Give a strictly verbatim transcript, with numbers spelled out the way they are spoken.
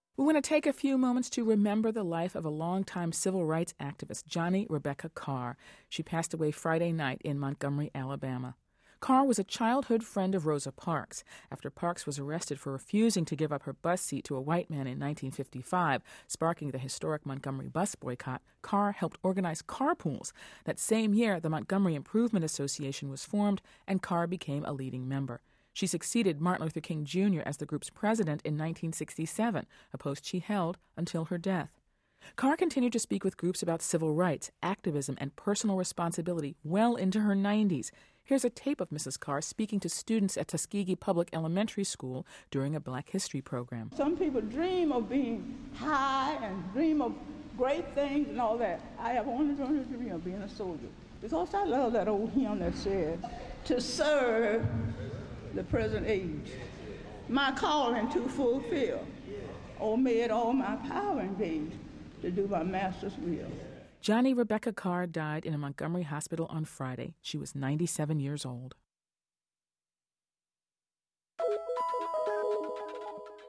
We want to take a few moments to remember the life of a longtime civil rights activist, Johnny Rebecca Carr. She passed away Friday night in Montgomery, Alabama. Carr was a childhood friend of Rosa Parks. After Parks was arrested for refusing to give up her bus seat to a white man in nineteen fifty-five, sparking the historic Montgomery bus boycott, Carr helped organize carpools. That same year, the Montgomery Improvement Association was formed, and Carr became a leading member. She succeeded Martin Luther King Junior as the group's president in nineteen sixty-seven, a post she held until her death. Carr continued to speak with groups about civil rights, activism, and personal responsibility well into her nineties. Here's a tape of Missus Carr speaking to students at Tuskegee Public Elementary School during a Black History program. Some people dream of being high and dream of great things and all that. I have only dreamed a dream of being a soldier, because I love that old hymn that said, to serve the present age, my calling to fulfill. Oh, may it all my power engage to do my master's will. Johnny Rebecca Carr died in a Montgomery hospital on Friday. She was ninety-seven years old.